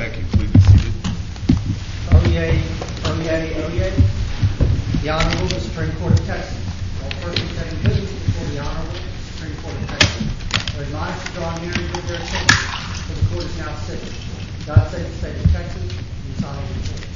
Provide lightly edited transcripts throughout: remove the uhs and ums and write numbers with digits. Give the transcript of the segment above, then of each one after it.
Thank you. Please be seated. Oyez, oyez, oyez. The Honorable Supreme Court of Texas. All persons having business before the Honorable Supreme Court of Texas are admonished to draw near and give their attention, for the court is now sitting. God save the state of Texas and its honorable court.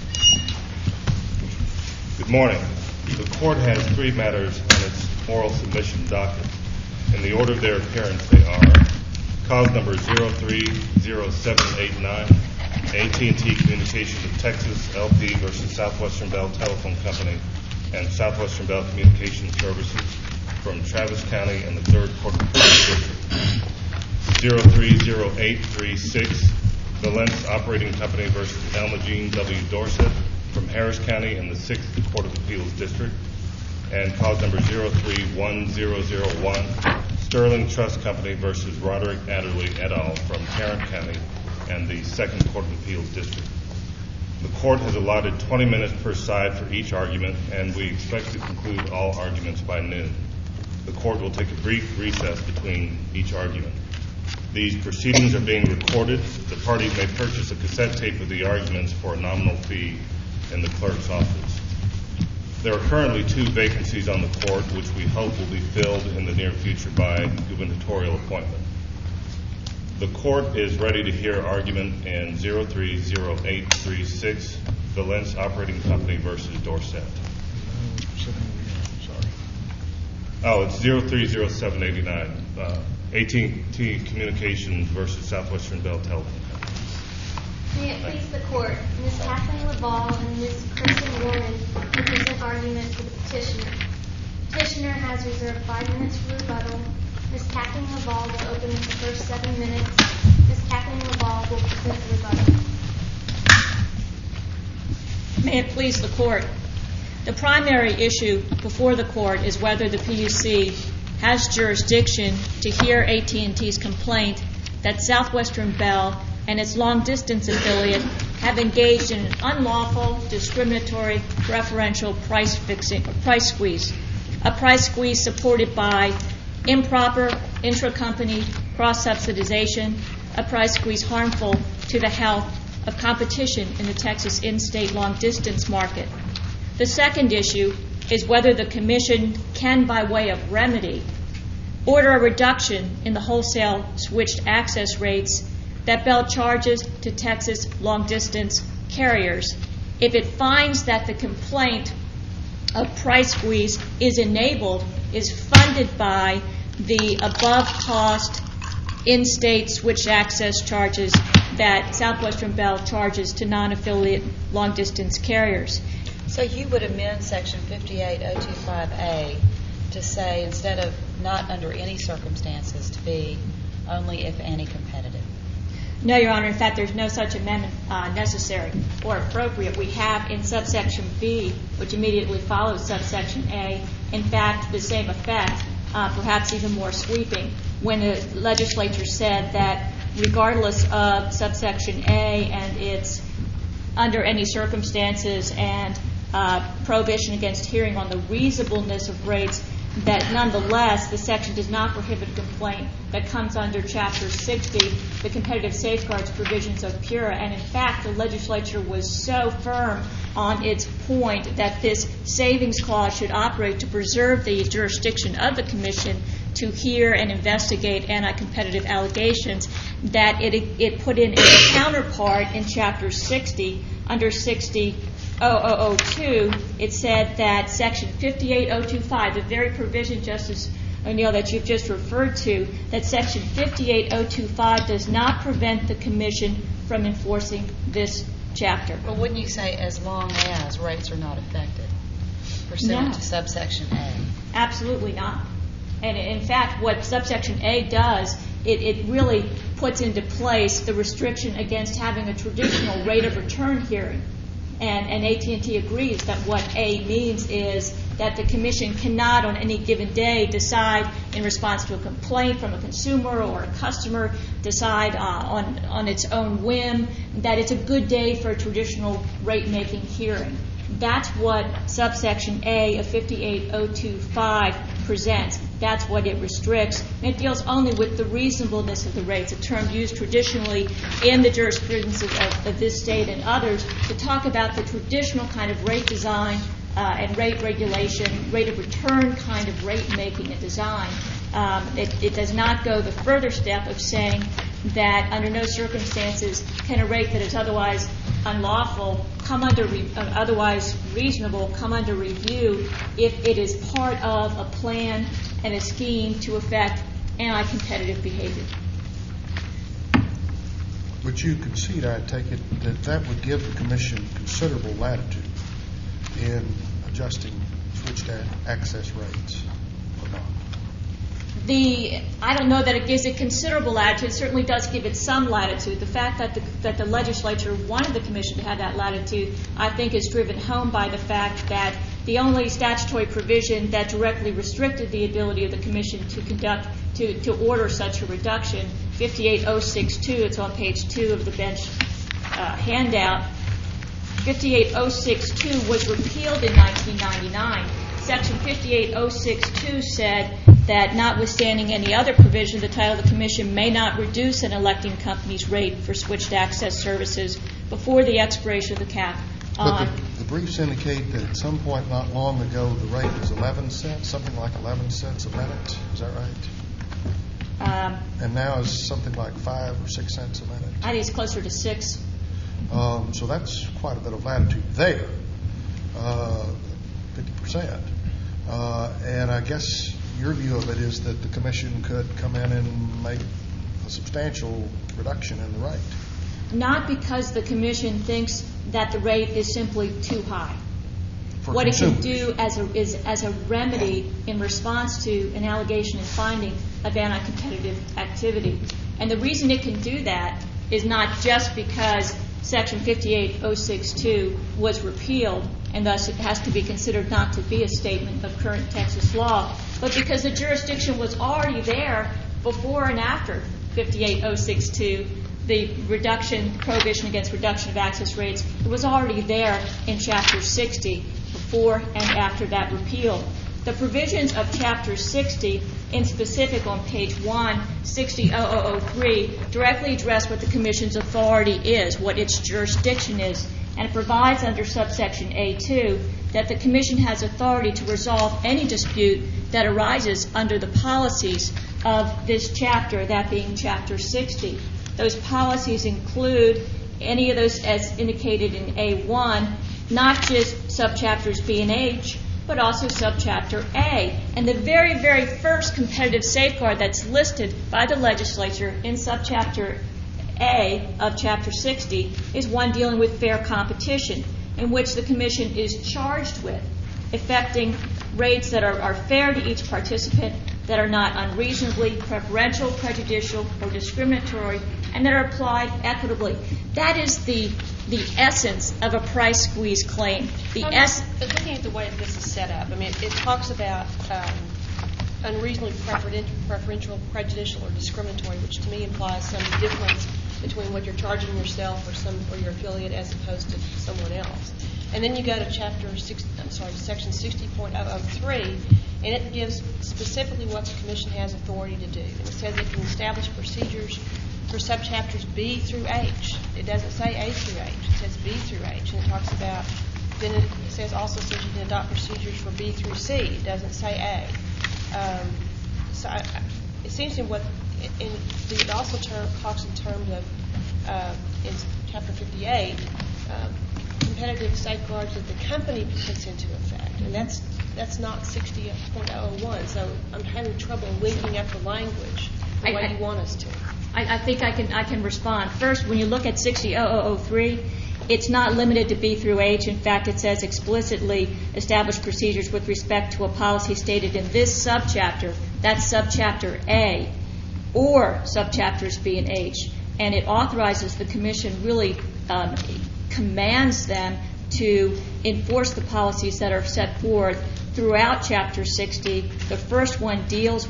Good morning. The court has three matters on its oral submission docket. In the order of their appearance, they are cause number 030789, AT&T Communications of Texas, LP versus Southwestern Bell Telephone Company and Southwestern Bell Communications Services from Travis County and the 3rd Court of Appeals District. 030836, Valence Operating Company versus Elma Jean W. Dorsett from Harris County and the 6th Court of Appeals District. And cause number 031001, Sterling Trust Company versus Roderick Adderley et al. From Tarrant County and the 2nd Court of Appeals District. The court has allotted 20 minutes per side for each argument, and we expect to conclude all arguments by noon. The court will take a brief recess between each argument. These proceedings are being recorded. The parties may purchase a cassette tape of the arguments for a nominal fee in the clerk's office. There are currently 2 vacancies on the court, which we hope will be filled in the near future by gubernatorial appointment. The court is ready to hear argument in 030836, Valence Operating Company versus Dorsett. Oh, it's 030789, AT&T Communications versus Southwestern Bell Telephone Company. May it please the court, Ms. Kathleen Laval and Ms. Kristen Warren will present argument for the petitioner. Petitioner has reserved 5 minutes for rebuttal. Ms. Kathleen Laval will open the first 7 minutes. Ms. Kathleen Laval will present the rebuttal. May it please the court. The primary issue before the court is whether the PUC has jurisdiction to hear AT&T's complaint that Southwestern Bell and its long-distance affiliate have engaged in an unlawful, discriminatory, preferential price squeeze, a price squeeze supported by improper intra-company cross-subsidization, a price squeeze harmful to the health of competition in the Texas in-state long-distance market. The second issue is whether the Commission can, by way of remedy, order a reduction in the wholesale switched access rates that Bell charges to Texas long-distance carriers if it finds that the complaint of price squeeze is funded by the above-cost in-state switched access charges that Southwestern Bell charges to non-affiliate long-distance carriers. So you would amend Section 58025A to say, instead of not under any circumstances, to be only if anti-competitive? No, Your Honor. In fact, there's no such amendment necessary or appropriate. We have in subsection B, which immediately follows subsection A, in fact, the same effect, perhaps even more sweeping, when the legislature said that regardless of subsection A and its under any circumstances and prohibition against hearing on the reasonableness of rates, that nonetheless the section does not prohibit a complaint that comes under Chapter 60, the competitive safeguards provisions of PURA. And in fact, the legislature was so firm on its point that this savings clause should operate to preserve the jurisdiction of the Commission to hear and investigate anti-competitive allegations that it put in a counterpart in Chapter 60 under 60.002. It said that Section 58025, the very provision, Justice O'Neill, that you've just referred to, that Section 58025 does not prevent the Commission from enforcing this chapter. But wouldn't you say as long as rates are not affected pursuant to subsection A? Absolutely not. And in fact, what subsection A does, it really puts into place the restriction against having a traditional rate of return hearing. And AT&T agrees that what A means is that the Commission cannot on any given day decide in response to a complaint from a consumer or a customer, decide on its own whim that it's a good day for a traditional rate-making hearing. That's what subsection A of 58025 presents. That's what it restricts. And it deals only with the reasonableness of the rates, a term used traditionally in the jurisprudence of this state and others to talk about the traditional kind of rate design and rate regulation, rate of return kind of rate making and design. It does not go the further step of saying that under no circumstances can a rate that is otherwise unlawful come under otherwise reasonable come under review if it is part of a plan and a scheme to affect anti-competitive behavior. But you concede, I take it, that would give the Commission considerable latitude in adjusting switched access rates or not? I don't know that it gives it considerable latitude. It certainly does give it some latitude. The fact that the legislature wanted the Commission to have that latitude, I think, is driven home by the fact that the only statutory provision that directly restricted the ability of the Commission to order such a reduction, 58062, it's on page 2 of the bench handout. 58062 was repealed in 1999. Section 58062 said that notwithstanding any other provision, the title of the Commission may not reduce an electing company's rate for switched access services before the expiration of the cap. But the briefs indicate that at some point not long ago the rate was 11 cents, something like 11 cents a minute. Is that right? And now it's something like 5 or 6 cents a minute. I think it's closer to 6. So that's quite a bit of latitude there, 50%. And I guess your view of it is that the Commission could come in and make a substantial reduction in the rate. Not because the Commission thinks that the rate is simply too high. For what consumers. It can do as a remedy in response to an allegation and finding of anti-competitive activity. And the reason it can do that is not just because Section 58062 was repealed, and thus it has to be considered not to be a statement of current Texas law, but because the jurisdiction was already there before and after 58062, the prohibition against reduction of access rates, it was already there in Chapter 60 before and after that repeal. The provisions of Chapter 60, in specific on page 1, 600003, directly address what the Commission's authority is, what its jurisdiction is, and it provides under subsection A2 that the Commission has authority to resolve any dispute that arises under the policies of this chapter, that being Chapter 60. Those policies include any of those as indicated in A1, not just subchapters B and H, but also subchapter A. And the very, very first competitive safeguard that's listed by the legislature in subchapter A of Chapter 60 is one dealing with fair competition, in which the Commission is charged with effecting rates that are fair to each participant, that are not unreasonably preferential, prejudicial, or discriminatory, and that are applied equitably. That is the essence of a price squeeze claim. But looking at the way this is set up, I mean, it talks about unreasonably preferential, prejudicial, or discriminatory, which to me implies some difference between what you're charging yourself or your affiliate as opposed to someone else. And then you go to section 60.003, and it gives specifically what the Commission has authority to do. And it says it can establish procedures for subchapters B through H. It doesn't say A through H. It says B through H. And it talks about, then it also says you can adopt procedures for B through C. It doesn't say A. It seems to me it also talks in terms of, in Chapter 58, competitive safeguards that the company puts into effect. And that's not 60.001. So I'm having trouble linking up the language the way you want us to. I think I can respond. First, when you look at 60.003, it's not limited to B through H. In fact, it says explicitly establish procedures with respect to a policy stated in this subchapter, that's subchapter A, or subchapters B and H. And it authorizes the Commission, really commands them to enforce the policies that are set forth throughout Chapter 60. The first one deals with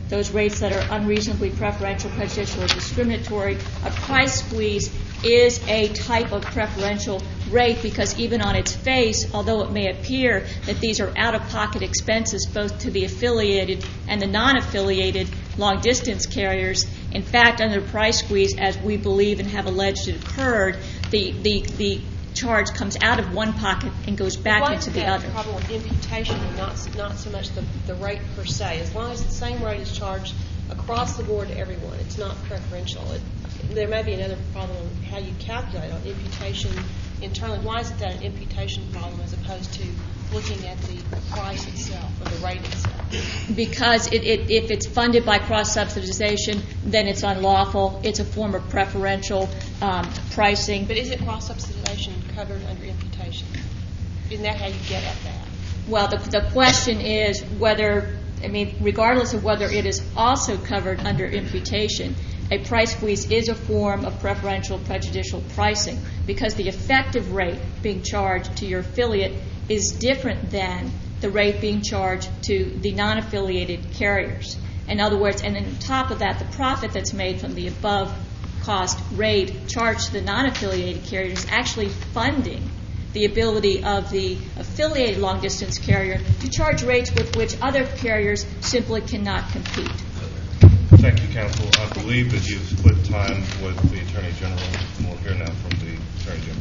those rates that are unreasonably preferential, prejudicial, or discriminatory. A price squeeze is a type of preferential rate because even on its face, although it may appear that these are out-of-pocket expenses both to the affiliated and the non-affiliated long-distance carriers, in fact, under the price squeeze, as we believe and have alleged it occurred, the charge comes out of one pocket and goes back into the other. Why is that a problem with imputation and not so much the rate per se? As long as the same rate is charged across the board to everyone, it's not preferential. There may be another problem in how you calculate on imputation internally. Why is that an imputation problem as opposed to looking at the price itself or the rate itself? Because if it's funded by cross-subsidization, then it's unlawful. It's a form of preferential pricing. But isn't cross-subsidization covered under imputation? Isn't that how you get at that? Well, the question is whether, regardless of whether it is also covered under imputation, a price squeeze is a form of preferential prejudicial pricing because the effective rate being charged to your affiliate is different than the rate being charged to the non-affiliated carriers. In other words, and on top of that, the profit that's made from the above cost rate charged to the non-affiliated carriers is actually funding the ability of the affiliated long-distance carrier to charge rates with which other carriers simply cannot compete. Thank you, counsel. I believe that you've split time with the Attorney General, and we'll hear now from the Attorney General.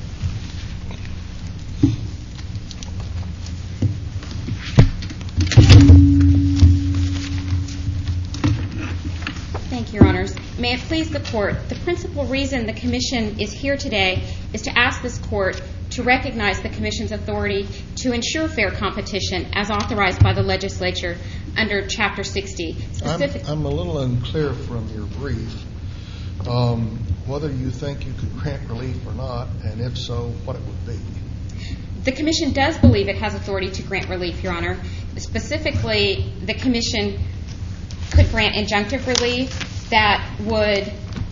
Thank you, Your Honors. May it please the Court, the principal reason the Commission is here today is to ask this Court to recognize the Commission's authority to ensure fair competition as authorized by the legislature under Chapter 60. I'm a little unclear from your brief whether you think you could grant relief or not, and if so, what it would be. The Commission does believe it has authority to grant relief, Your Honor. Specifically, the Commission could grant injunctive relief that would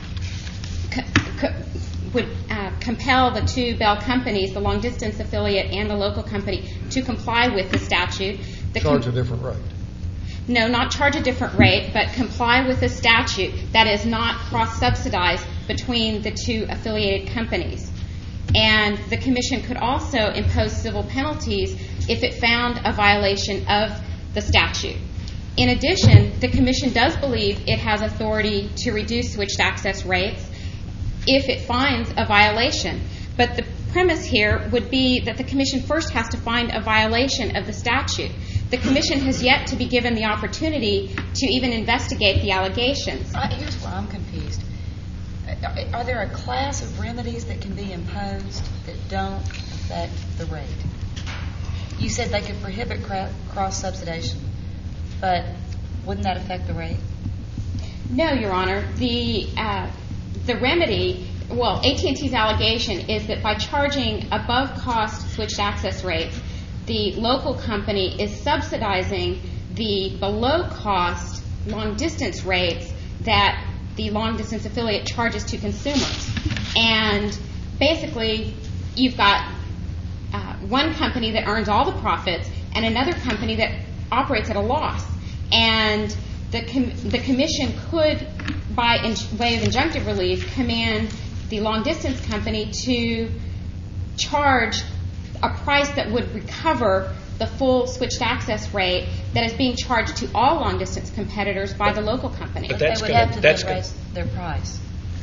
compel the two Bell companies, the long-distance affiliate and the local company, to comply with the statute. Charge a different rate. No, not charge a different rate, but comply with a statute that is not cross-subsidized between the two affiliated companies. And the Commission could also impose civil penalties if it found a violation of the statute. In addition, the Commission does believe it has authority to reduce switched access rates if it finds a violation. But the premise here would be that the Commission first has to find a violation of the statute. The Commission has yet to be given the opportunity to even investigate the allegations. Here's where I'm confused. Are there a class of remedies that can be imposed that don't affect the rate? You said they could prohibit cross-subsidization, but wouldn't that affect the rate? No, Your Honor. The remedy, AT&T's allegation is that by charging above-cost switched access rates, the local company is subsidizing the below-cost long-distance rates that the long-distance affiliate charges to consumers. And basically, you've got one company that earns all the profits and another company that operates at a loss. And the Commission could, by way of injunctive relief, command the long-distance company to charge a price that would recover the full switched access rate that is being charged to all long-distance competitors by the local company. But they would have to raise their price.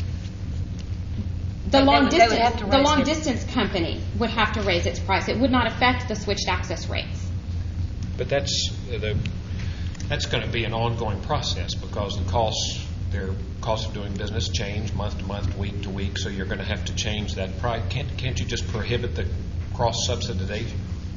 The long-distance company would have to raise its price. It would not affect the switched access rates. But that's going to be an ongoing process because their costs of doing business change month to month, week to week, so you're going to have to change that price. Can't you just prohibit the cross-subsidization?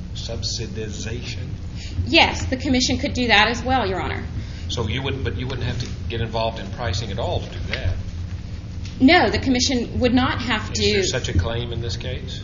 Yes, the Commission could do that as well, Your Honor. So you wouldn't have to get involved in pricing at all to do that. No, the Commission would not have to. Is there such a claim in this case?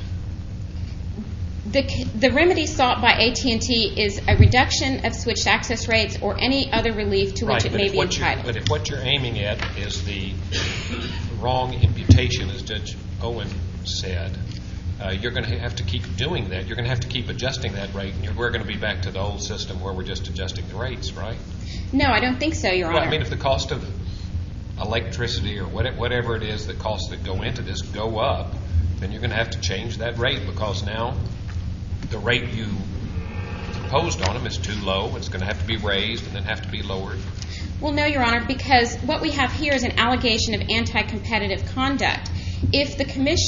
The remedy sought by AT&T is a reduction of switched access rates or any other relief to which it may be entitled. But if what you're aiming at is the wrong imputation, as Judge Owen said, you're going to have to keep doing that. You're going to have to keep adjusting that rate, and we're going to be back to the old system where we're just adjusting the rates, right? No, I don't think so, Your Honor. Well, I mean, if the cost of electricity or whatever it is, the costs that go into this go up, then you're going to have to change that rate, because now the rate you imposed on them is too low. It's going to have to be raised and then have to be lowered. Well, no, Your Honor, because what we have here is an allegation of anti-competitive conduct. If the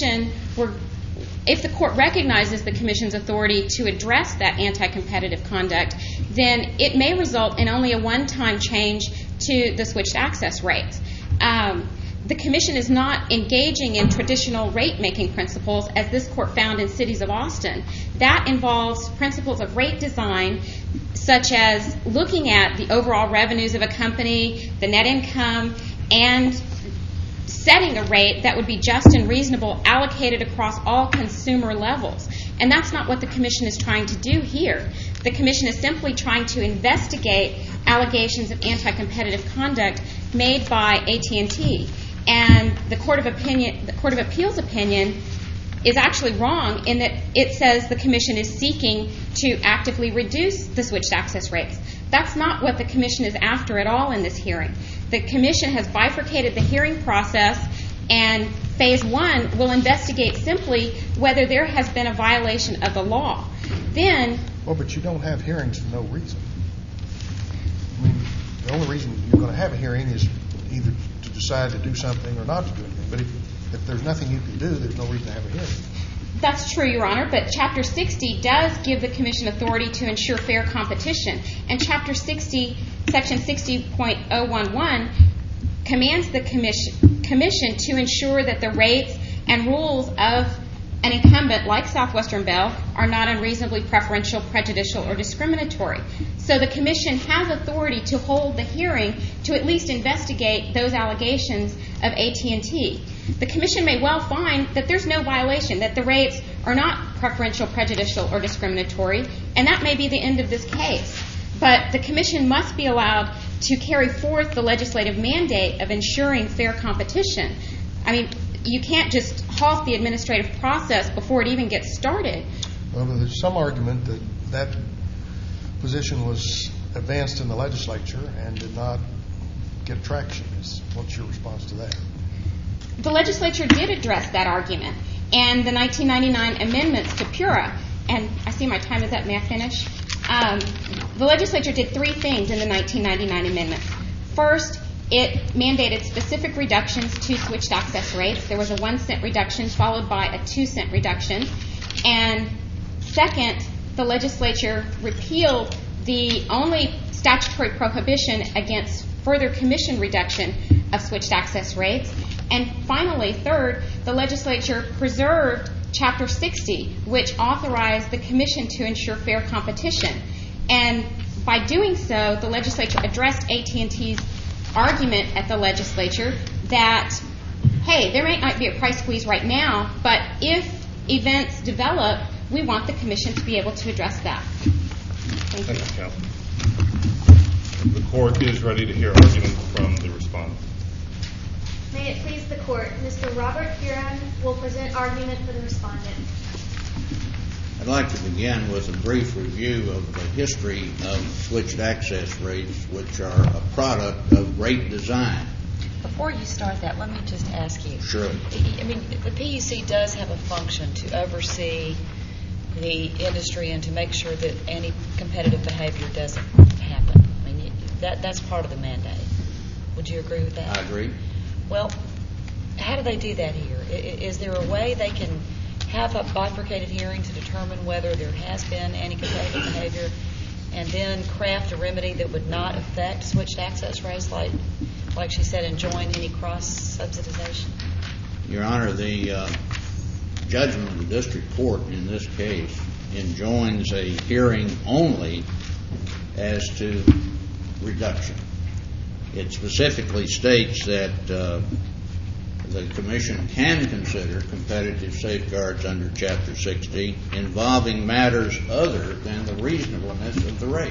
court recognizes the Commission's authority to address that anti-competitive conduct, then it may result in only a one-time change to the switched access rates. The Commission is not engaging in traditional rate-making principles, as this court found in Cities of Austin. That involves principles of rate design, such as looking at the overall revenues of a company, the net income, and setting a rate that would be just and reasonable, allocated across all consumer levels. And that's not what the Commission is trying to do here. The Commission is simply trying to investigate allegations of anti-competitive conduct made by AT&T. And the Court of Appeals opinion is actually wrong in that it says the Commission is seeking to actively reduce the switched access rates. That's not what the Commission is after at all in this hearing. The Commission has bifurcated the hearing process, and Phase 1 will investigate simply whether there has been a violation of the law. Then... Well, but you don't have hearings for no reason. I mean, the only reason you're going to have a hearing is either to decide to do something or not to do anything. But if there's nothing you can do, there's no reason to have a hearing. That's true, Your Honor, but Chapter 60 does give the Commission authority to ensure fair competition. And Chapter 60, Section 60.011, commands the Commission to ensure that the rates and rules of an incumbent like Southwestern Bell are not unreasonably preferential, prejudicial, or discriminatory. So the Commission has authority to hold the hearing to at least investigate those allegations of AT&T. The Commission may well find that there's no violation, that the rates are not preferential, prejudicial, or discriminatory, and that may be the end of this case. But the Commission must be allowed to carry forth the legislative mandate of ensuring fair competition. I mean, you can't just halt the administrative process before it even gets started. Well, there's some argument that that position was advanced in the legislature and did not get traction. What's your response to that? The legislature did address that argument, and the 1999 amendments to PURA, and I see my time is up. May I finish? The legislature did three things in the 1999 amendments. First, it mandated specific reductions to switched access rates. There was a 1 cent reduction followed by a 2 cent reduction. And second, the legislature repealed the only statutory prohibition against further commission reduction of switched access rates. And finally, third, the legislature preserved Chapter 60, which authorized the Commission to ensure fair competition. And by doing so, the legislature addressed AT&T's argument at the legislature that, hey, there might not be a price squeeze right now, but if events develop, we want the Commission to be able to address that. Thank you. Counsel. The Court is ready to hear argument from the respondent. May it please the Court, Mr. Robert Huron will present argument for the respondent. I'd like to begin with a brief review of the history of switched access rates, which are a product of rate design. Before you start that, let me just ask you. Sure. I mean, the PUC does have a function to oversee the industry and to make sure that any competitive behavior doesn't happen. I mean, that's part of the mandate. Would you agree with that? I agree. Well, how do they do that here? Is there a way they can have a bifurcated hearing to determine whether there has been any competitive behavior and then craft a remedy that would not affect switched access rates, like she said, enjoin any cross-subsidization? Your Honor, the judgment of the district court in this case enjoins a hearing only as to reduction. It specifically states that the Commission can consider competitive safeguards under Chapter 60 involving matters other than the reasonableness of the rate.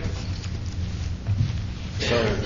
So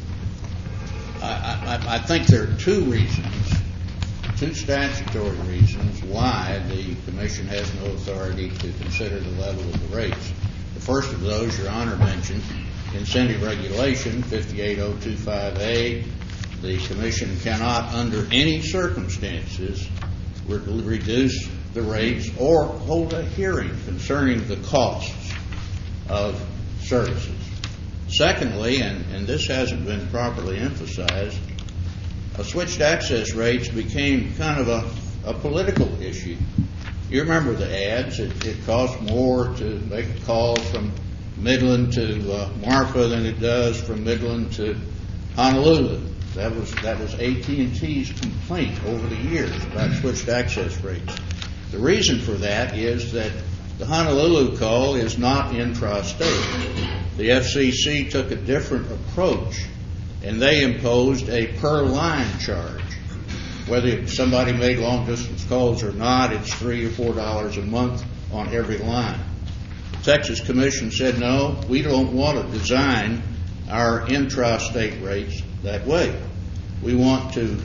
I think there are two statutory reasons why the Commission has no authority to consider the level of the rates. The first of those, Your Honor mentioned, incentive regulation, 58025A, the Commission cannot, under any circumstances, reduce the rates or hold a hearing concerning the costs of services. Secondly, and this hasn't been properly emphasized, switched access rates became kind of a political issue. You remember the ads. It costs more to make a call from Midland to Marfa than it does from Midland to Honolulu. That was AT&T's complaint over the years about switched access rates. The reason for that is that the Honolulu call is not intrastate. The FCC took a different approach, and they imposed a per-line charge. Whether somebody made long-distance calls or not, it's $3 or $4 a month on every line. The Texas Commission said, no, we don't want to design our intrastate rates that way. We want to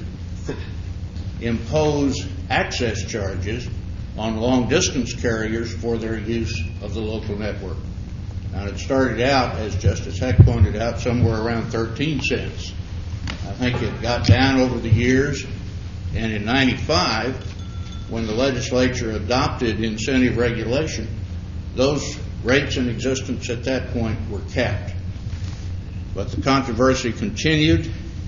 impose access charges on long-distance carriers for their use of the local network. Now, it started out, as Justice Heck pointed out, somewhere around 13 cents. I think it got down over the years, and in 95, when the legislature adopted incentive regulation, those rates in existence at that point were capped. But the controversy continued,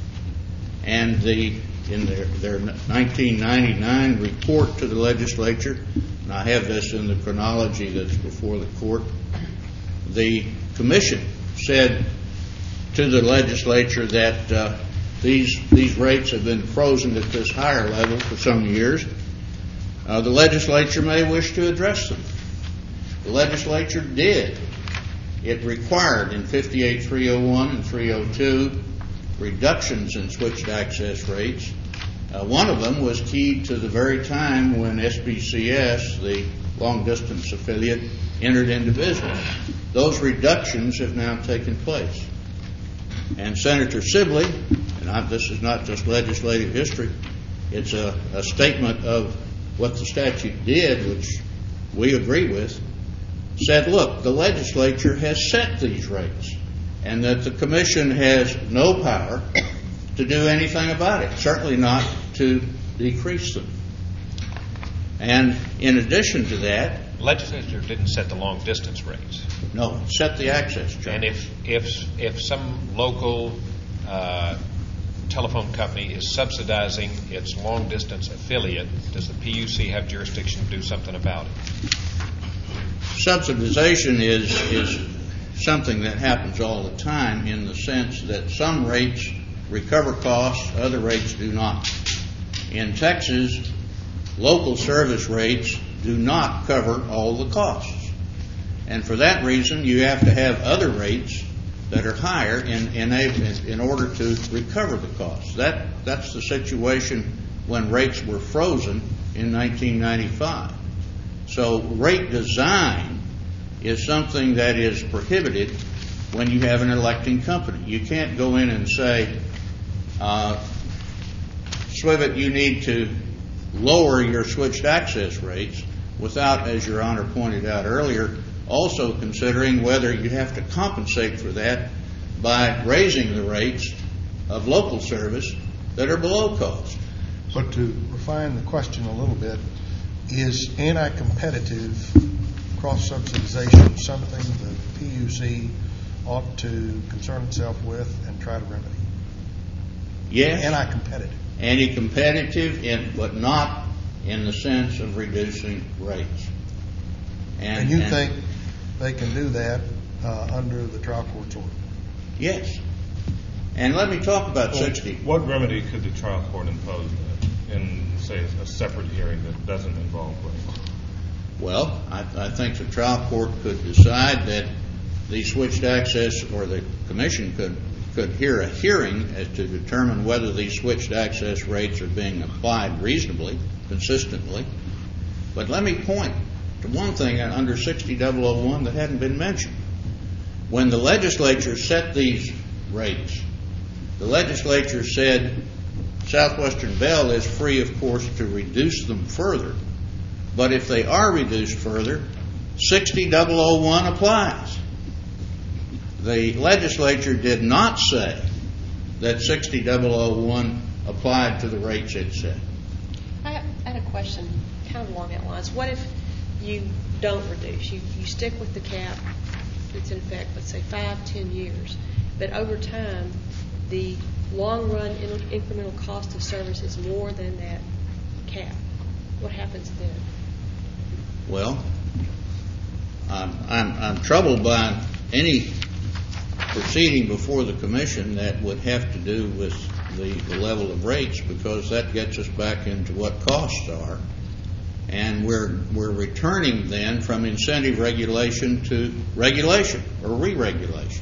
and in their 1999 report to the legislature, and I have this in the chronology that's before the court, the Commission said to the legislature that these rates have been frozen at this higher level for some years. The legislature may wish to address them. The legislature did. It required in 58301 and 302 reductions in switched access rates. One of them was keyed to the very time when SBCS, the long-distance affiliate, entered into business. Those reductions have now taken place. And Senator Sibley, and this is not just legislative history, it's a statement of what the statute did, which we agree with, said, look, the legislature has set these rates, and that the Commission has no power to do anything about it, certainly not to decrease them. And in addition to that, the legislature didn't set the long distance rates. No, set the access charge. And if some local telephone company is subsidizing its long distance affiliate, does the PUC have jurisdiction to do something about it? Subsidization is something that happens all the time, in the sense that some rates recover costs, other rates do not. In Texas, local service rates do not cover all the costs. And for that reason, you have to have other rates that are higher in order to recover the costs. That's the situation when rates were frozen in 1995. So rate design is something that is prohibited when you have an electing company. You can't go in and say, Swivet, you need to lower your switched access rates without, as Your Honor pointed out earlier, also considering whether you have to compensate for that by raising the rates of local service that are below cost. But to refine the question a little bit, is anti-competitive cross-subsidization something the PUC ought to concern itself with and try to remedy? Yes. Anti-competitive. Anti-competitive, but not in the sense of reducing rates. And you think they can do that under the trial court's order? Yes. And let me talk about 60. What remedy could the trial court impose in, say, a separate hearing that doesn't involve rates? Well, I think the trial court could decide that the switched access, or the Commission could hear a hearing as to determine whether these switched access rates are being applied reasonably, consistently. But let me point to one thing under 60-001 that hadn't been mentioned. When the legislature set these rates, the legislature said Southwestern Bell is free, of course, to reduce them further. But if they are reduced further, 60-001 applies. The legislature did not say that 60001 applied to the rates it set. I had a question kind of along that lines. What if you don't reduce? You stick with the cap that's in effect, let's say 5-10 years, but over time the long-run incremental cost of service is more than that cap. What happens then? Well, I'm troubled by any proceeding before the commission that would have to do with the level of rates, because that gets us back into what costs are, and we're returning then from incentive regulation to regulation or re-regulation.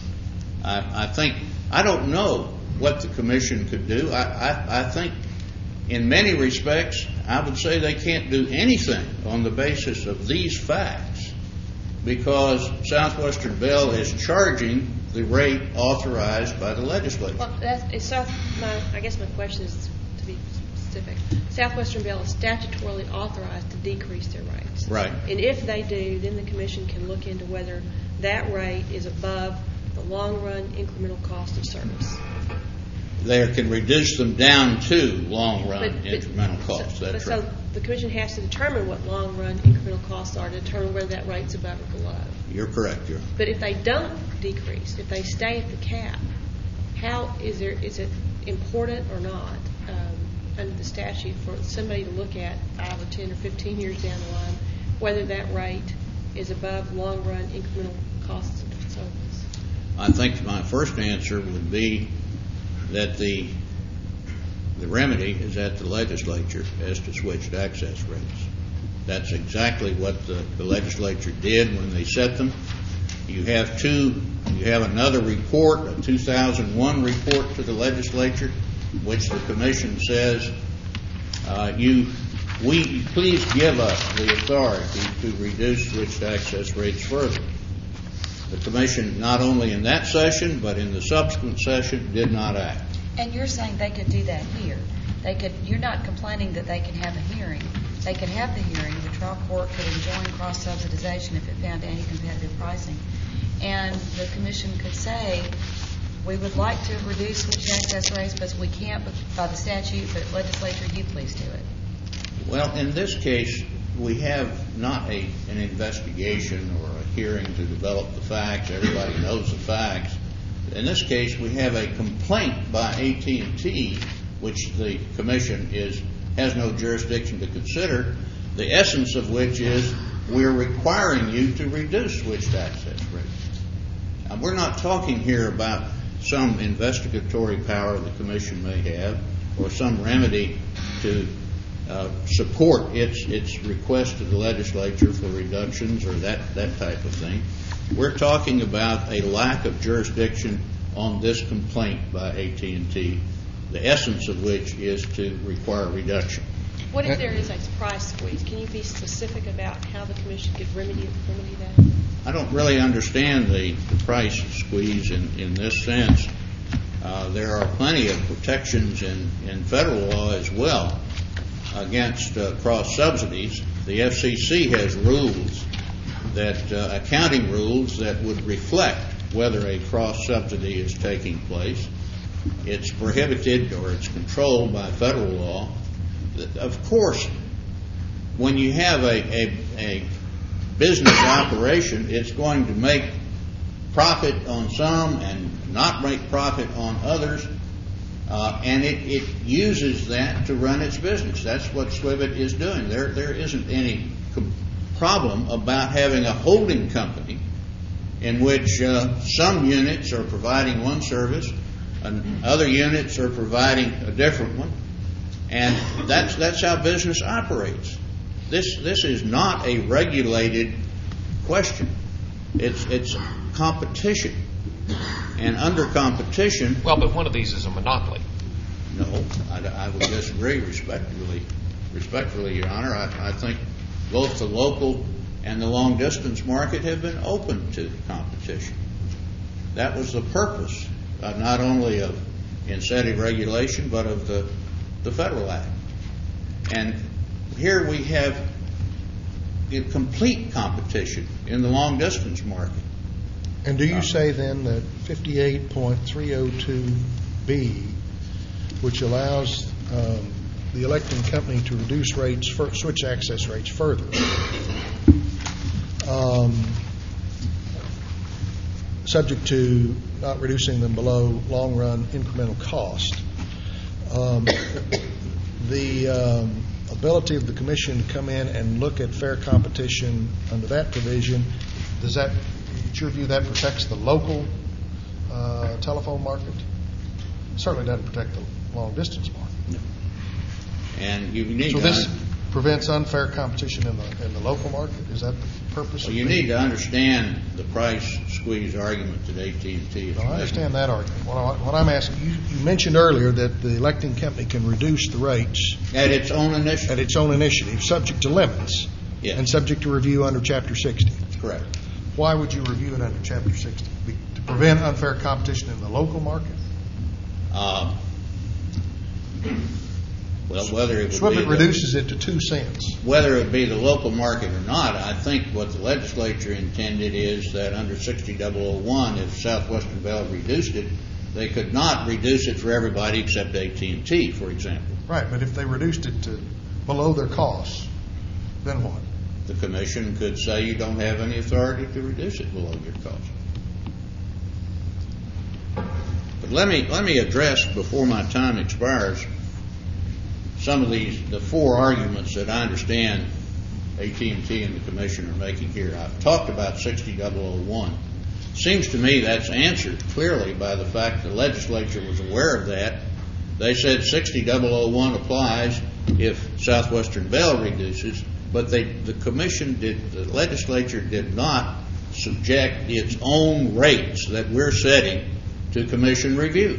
I don't know what the commission could do. I think in many respects I would say they can't do anything on the basis of these facts, because Southwestern Bell is charging the rate authorized by the legislature. Well, I guess my question is, to be specific, Southwestern Bell is statutorily authorized to decrease their rates. Right. And if they do, then the commission can look into whether that rate is above the long-run incremental cost of service. They can reduce them down to long-run incremental costs. That's right. So the commission has to determine what long-run incremental costs are to determine whether that rate's above or below. You're correct, Your Honor. But if they don't decrease, if they stay at the cap, is it important or not under the statute for somebody to look at 5 or 10 or 15 years down the line whether that rate is above long-run incremental costs of service? I think my first answer would be that the remedy is at the legislature as to switched access rates. That's exactly what the legislature did when they set them. You have another report, a 2001 report to the legislature, which the commission says, please give us the authority to reduce switched access rates further. The commission, not only in that session, but in the subsequent session, did not act. And you're saying they could do that here. You're not complaining that they can have a hearing. They could have the hearing. The trial court could enjoin cross-subsidization if it found anti-competitive pricing. And the commission could say, we would like to reduce switched access rates, but we can't by the statute, but legislature, you please do it. Well, in this case, we have not an investigation or a hearing to develop the facts. Everybody knows the facts. In this case, we have a complaint by AT&T, which the commission has no jurisdiction to consider, the essence of which is we're requiring you to reduce switched access rates. Now, we're not talking here about some investigatory power the commission may have or some remedy to support its request to the legislature for reductions or that type of thing. We're talking about a lack of jurisdiction on this complaint by AT&T, the essence of which is to require reduction. What if there is a price squeeze? Can you be specific about how the commission could remedy that? I don't really understand the price squeeze in this sense. There are plenty of protections in federal law as well against cross subsidies. The FCC has rules accounting rules that would reflect whether a cross subsidy is taking place. It's prohibited or it's controlled by federal law. Of course, when you have a business operation, it's going to make profit on some and not make profit on others, and it uses that to run its business. That's what SWIBIT is doing. There isn't any problem about having a holding company in which some units are providing one service and other units are providing a different one, and that's how business operates. This is not a regulated question. It's competition, and under competition. Well, but one of these is a monopoly. No, I would disagree respectfully, Your Honor. I think both the local and the long-distance market have been open to competition. That was the purpose, not only of incentive regulation, but of the Federal Act. And here we have complete competition in the long-distance market. And do you say then that 58.302B, which allows the electing company to reduce rates, switch access rates further, subject to not reducing them below long-run incremental cost, the ability of the commission to come in and look at fair competition under that provision, does that, in your view, that protects the local telephone market? It certainly doesn't protect the long-distance market. No. And you need so to this prevents unfair competition in the local market? Is that the purpose? Well, you need to understand the price squeeze argument that AT&T is making. I understand that argument. What I'm asking, you mentioned earlier that the electing company can reduce the rates at its own initiative. At its own initiative, subject to limits, yes, and subject to review under Chapter 60. Correct. Why would you review it under Chapter 60? To prevent unfair competition in the local market? Well, whether it would SWIPIT reduces it to 2 cents. Whether it be the local market or not, I think what the legislature intended is that under 60.001, if Southwestern Bell reduced it, they could not reduce it for everybody except AT&T, for example. Right, but if they reduced it to below their costs, then what? The commission could say you don't have any authority to reduce it below your cost. But let me address, before my time expires, some of the 4 arguments that I understand AT&T and the commission are making here. I've talked about 60.001. Seems to me that's answered clearly by the fact the legislature was aware of that. They said 60.001 applies if Southwestern Bell reduces, but the legislature did not subject its own rates that we're setting to commission review.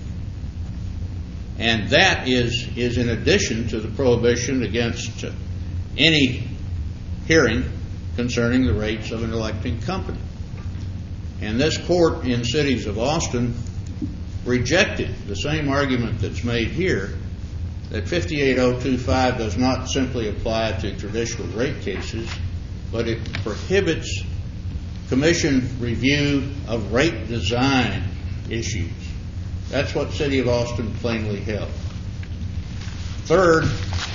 And that is in addition to the prohibition against any hearing concerning the rates of an electing company. And this court in Cities of Austin rejected the same argument that's made here, that 58.025 does not simply apply to traditional rate cases, but it prohibits commission review of rate design issues. That's what City of Austin plainly held. Third,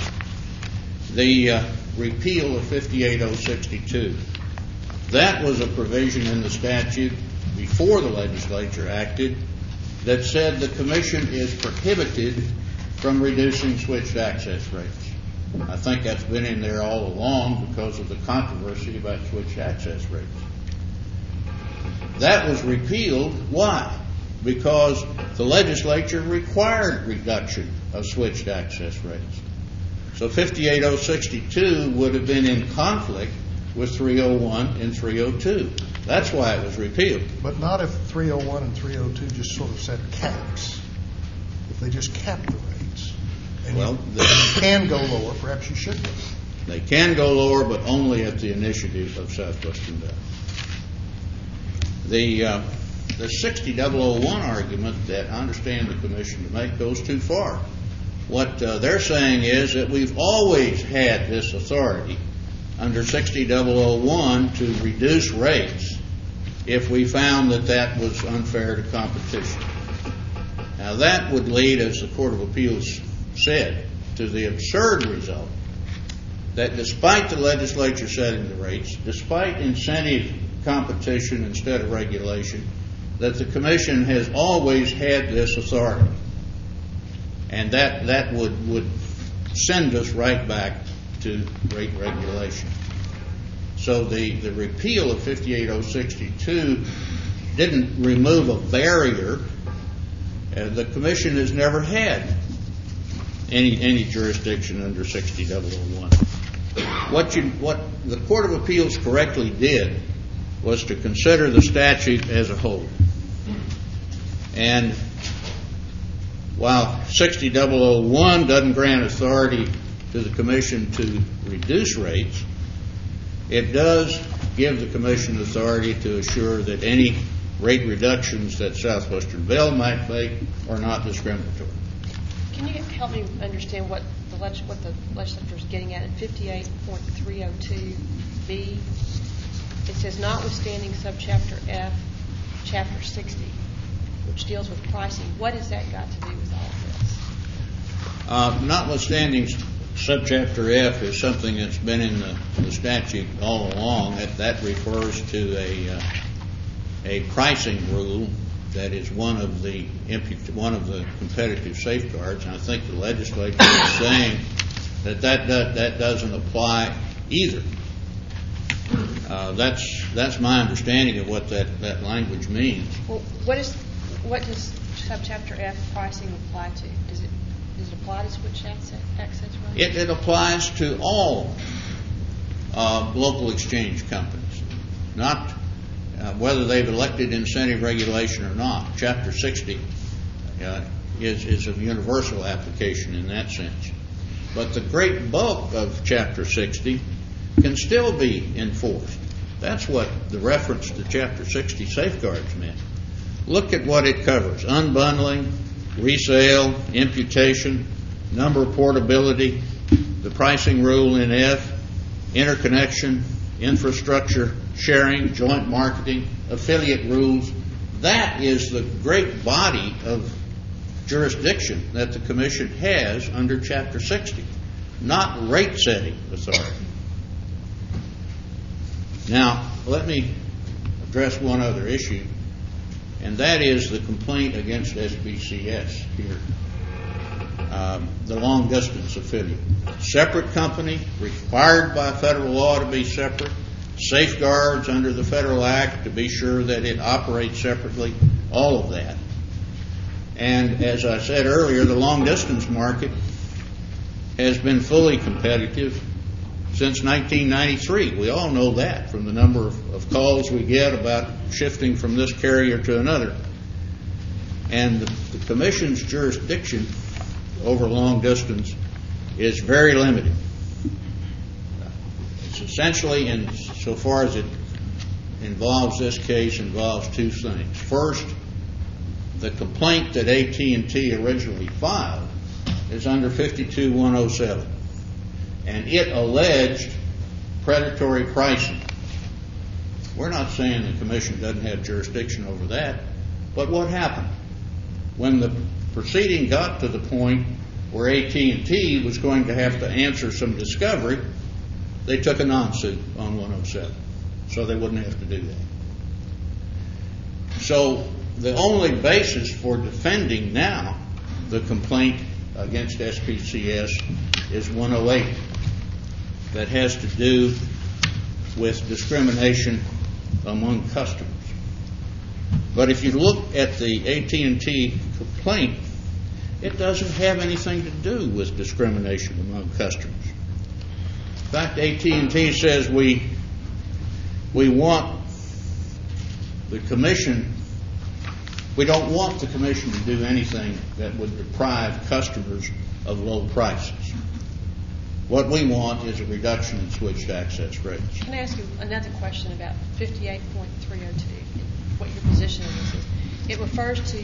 the repeal of 58.062. That was a provision in the statute before the legislature acted that said the commission is prohibited from reducing switched access rates. I think that's been in there all along because of the controversy about switched access rates. That was repealed. Why? Because the legislature required reduction of switched access rates. So 58.062 would have been in conflict with 301 and 302. That's why it was repealed. But not if 301 and 302 just sort of set caps. If they just capped the rates. And well, they can go lower. Perhaps you should go. They can go lower, but only at the initiative of Southwestern Bell. The 60.001 argument that I understand the commission to make goes too far. What they're saying is that we've always had this authority under 60.001 to reduce rates if we found that was unfair to competition. Now that would lead, as the Court of Appeals said, to the absurd result that despite the legislature setting the rates, despite incentive competition instead of regulation, that the commission has always had this authority. And that would send us right back to rate regulation. So the repeal of 58.062 didn't remove a barrier. The commission has never had any jurisdiction under 60.001. What the Court of Appeals correctly did was to consider the statute as a whole. And while 60.001 doesn't grant authority to the commission to reduce rates, it does give the commission authority to assure that any rate reductions that Southwestern Bell might make are not discriminatory. Can you help me understand what the legislature is getting at 58.302B? It says, notwithstanding subchapter F Chapter 60, which deals with pricing. What has that got to do with all of this? Notwithstanding subchapter F is something that's been in the statute all along, that refers to a pricing rule that is one of the competitive safeguards. And I think the legislature is saying that doesn't apply either. That's my understanding of what that language means. Well, what does subchapter F pricing apply to? Does it apply to switched access rates? It applies to all local exchange companies, not whether they've elected incentive regulation or not. Chapter 60 is of universal application in that sense. But the great bulk of Chapter 60 can still be enforced. That's what the reference to Chapter 60 safeguards meant. Look at what it covers: unbundling, resale, imputation, number portability, the pricing rule in F, interconnection, infrastructure sharing, joint marketing, affiliate rules. That is the great body of jurisdiction that the Commission has under Chapter 60, not rate-setting authority. Now, let me address one other issue, and that is the complaint against SBCS here, the long-distance affiliate. Separate company, required by federal law to be separate, safeguards under the Federal Act to be sure that it operates separately, all of that. And as I said earlier, the long-distance market has been fully competitive since 1993. We all know that from the number of calls we get about shifting from this carrier to another. And the Commission's jurisdiction over long distance is very limited. It's essentially, in so far as it involves this case, involves two things. First, the complaint that AT&T originally filed is under 52107, and it alleged predatory pricing. We're not saying the Commission doesn't have jurisdiction over that, but what happened? When the proceeding got to the point where AT&T was going to have to answer some discovery, they took a non-suit on 107, so they wouldn't have to do that. So the only basis for defending now the complaint against SBCS is 108, that has to do with discrimination among customers. But if you look at the AT&T complaint, it doesn't have anything to do with discrimination among customers. In fact, AT&T says we want the Commission, we don't want the Commission to do anything that would deprive customers of low prices. What we want is a reduction in switched access rates. Can I ask you another question about 58.302, what your position on this is? It refers to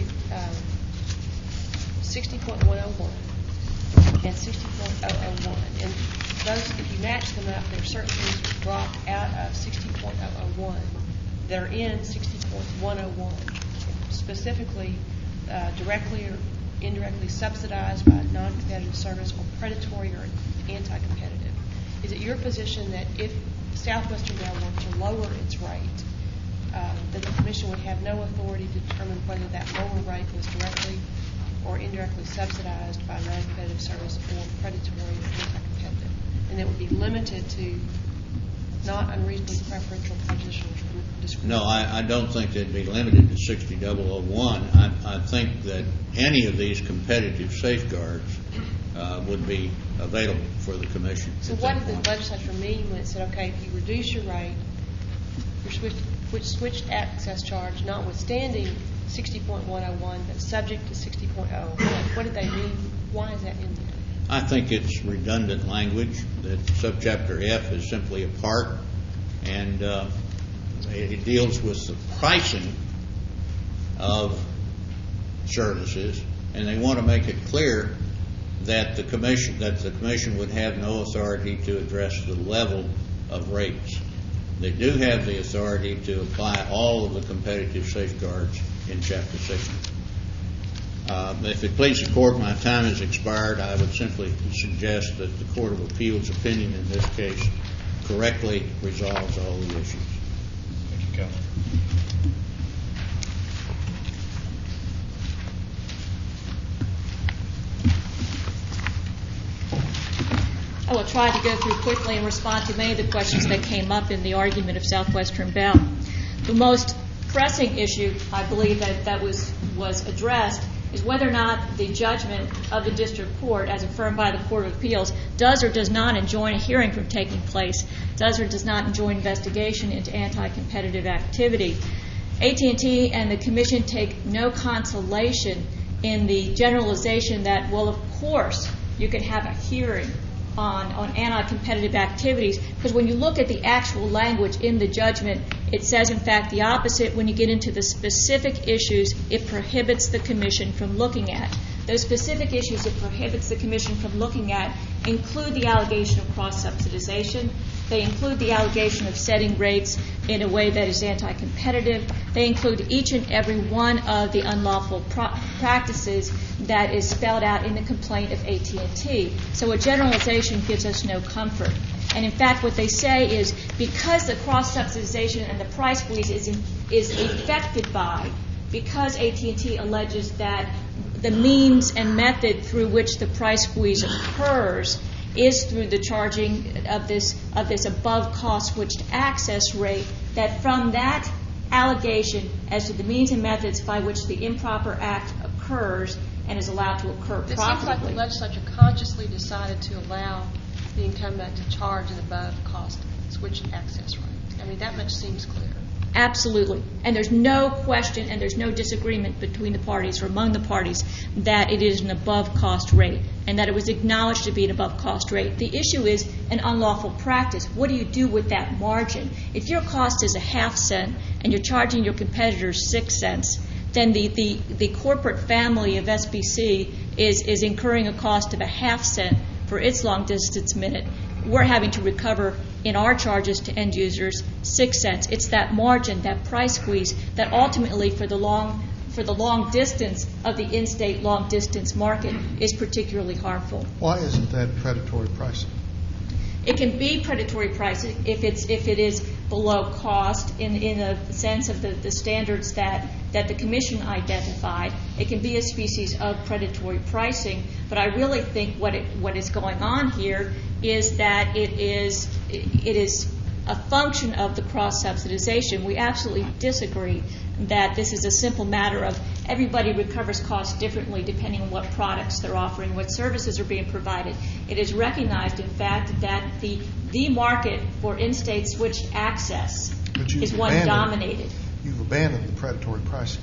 60.101 and 60.001. And those, if you match them up, there are certain things that drop out of 60.001 that are in 60.101, specifically directly or indirectly subsidized by non-competitive service or predatory or anti-competitive. Is it your position that if Southwestern Bell were to lower its rate, that the Commission would have no authority to determine whether that lower rate was directly or indirectly subsidized by non-competitive service or predatory or anti-competitive, and it would be limited to not unreasonably preferential prejudicial discrimination? No, I don't think they'd be limited to 60.001. I think that any of these competitive safeguards would be available for the Commission. So what did the legislature mean when it said, okay, if you reduce your rate, your switched access charge, notwithstanding 60.101, but subject to 60.001? What did they mean? Why is that in there? I think it's redundant language, that subchapter F is simply a part, and it deals with the pricing of services, and they want to make it clear that the Commission would have no authority to address the level of rates. They do have the authority to apply all of the competitive safeguards in Chapter 60. If it pleases the Court, my time has expired. I would simply suggest that the Court of Appeals' opinion in this case correctly resolves all the issues. Thank you, Counsel. I will try to go through quickly and respond to many of the questions that came up in the argument of Southwestern Bell. The most pressing issue, I believe, that was addressed is whether or not the judgment of the district court, as affirmed by the Court of Appeals, does or does not enjoin a hearing from taking place, does or does not enjoin investigation into anti-competitive activity. AT&T and the Commission take no consolation in the generalization that, well, of course, you can have a hearing on anti-competitive activities, because when you look at the actual language in the judgment, it says, in fact, the opposite. When you get into the specific issues, it prohibits the Commission from looking at. Those specific issues it prohibits the Commission from looking at include the allegation of cross-subsidization. They include the allegation of setting rates in a way that is anti-competitive. They include each and every one of the unlawful practices that is spelled out in the complaint of AT&T. So a generalization gives us no comfort. And in fact, what they say is because the cross-subsidization and the price squeeze is affected by, because AT&T alleges that the means and method through which the price squeeze occurs is through the charging of this above-cost switched access rate, that from that allegation as to the means and methods by which the improper act occurs and is allowed to occur profitably. It seems like the legislature consciously decided to allow the incumbent to charge an above-cost switched access rate. I mean, that much seems clear. Absolutely. And there's no question and there's no disagreement between the parties or among the parties that it is an above-cost rate and that it was acknowledged to be an above-cost rate. The issue is an unlawful practice. What do you do with that margin? If your cost is a half cent and you're charging your competitors 6 cents, then the corporate family of SBC is incurring a cost of a half cent for its long-distance minute. We're having to recover in our charges to end users 6 cents. It's that margin, that price squeeze, that ultimately for the long distance of the in-state long distance market is particularly harmful. Why isn't that predatory pricing? It can be predatory pricing if it is below cost in the sense of the standards that the Commission identified. It can be a species of predatory pricing, but I really think what is going on here is that it is a function of the cross-subsidization. We absolutely disagree that this is a simple matter of everybody recovers costs differently depending on what products they're offering, what services are being provided. It is recognized, in fact, that the market for in-state switched access is one dominated. You've abandoned the predatory pricing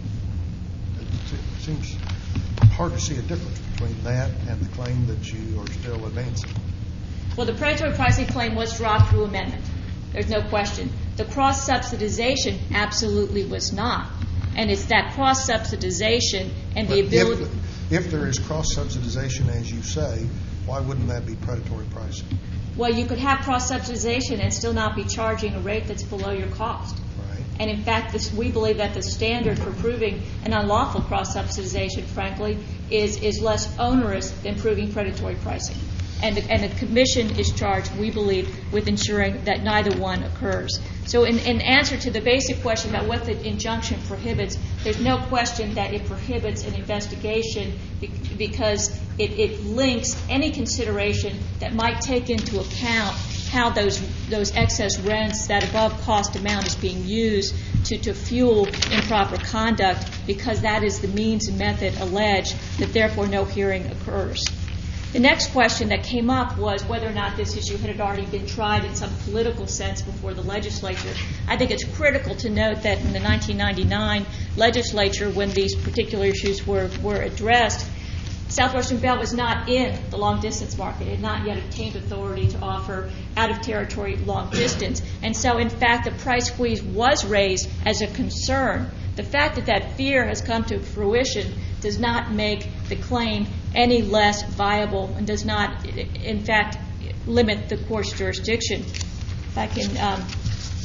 claim. It seems hard to see a difference between that and the claim that you are still advancing. Well, the predatory pricing claim was dropped through amendment. There's no question. The cross-subsidization absolutely was not. And it's that cross-subsidization and the ability... If there is cross-subsidization, as you say, why wouldn't that be predatory pricing? Well, you could have cross-subsidization and still not be charging a rate that's below your cost. Right. And in fact, we believe that the standard for proving an unlawful cross-subsidization, frankly, is less onerous than proving predatory pricing. And the Commission is charged, we believe, with ensuring that neither one occurs. So in answer to the basic question about what the injunction prohibits, there's no question that it prohibits an investigation because it links any consideration that might take into account how those excess rents, that above cost amount is being used to fuel improper conduct, because that is the means and method alleged, that therefore no hearing occurs. The next question that came up was whether or not this issue had already been tried in some political sense before the legislature. I think it's critical to note that in the 1999 legislature, when these particular issues were addressed, Southwestern Bell was not in the long-distance market. It had not yet obtained authority to offer out-of-territory long distance. And so, in fact, the price squeeze was raised as a concern. The fact that that fear has come to fruition does not make the claim any less viable and does not, in fact, limit the court's jurisdiction. If I can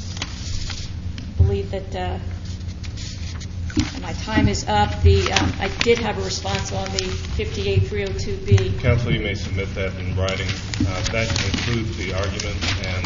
believe that my time is up. I did have a response on the 58302B. Counsel, you may submit that in writing. That concludes the argument, and